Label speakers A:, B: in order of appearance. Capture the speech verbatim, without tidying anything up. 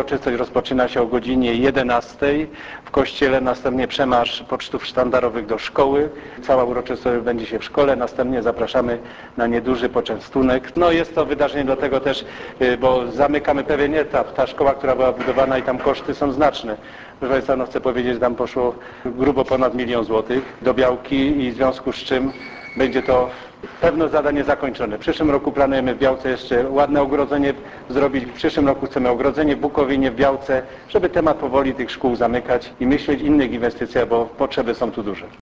A: uroczystość rozpoczyna się o godzinie jedenastej w kościele, następnie przemarsz pocztów sztandarowych do szkoły. Cała uroczystość będzie się w szkole, następnie zapraszamy na nieduży poczęstunek. No jest to wydarzenie dlatego też, bo zamykamy pewien etap. Ta szkoła, która była budowana i tam koszty są znaczne. Proszę Państwa, no chcę powiedzieć, że tam poszło grubo ponad milion złotych do Białki i w związku z czym będzie to pewno zadanie zakończone. W przyszłym roku planujemy w Białce jeszcze ładne ogrodzenie zrobić. W przyszłym roku chcemy ogrodzenie w Bukowinie, w Białce, żeby temat powoli tych szkół zamykać i myśleć o innych inwestycjach, bo potrzeby są tu duże.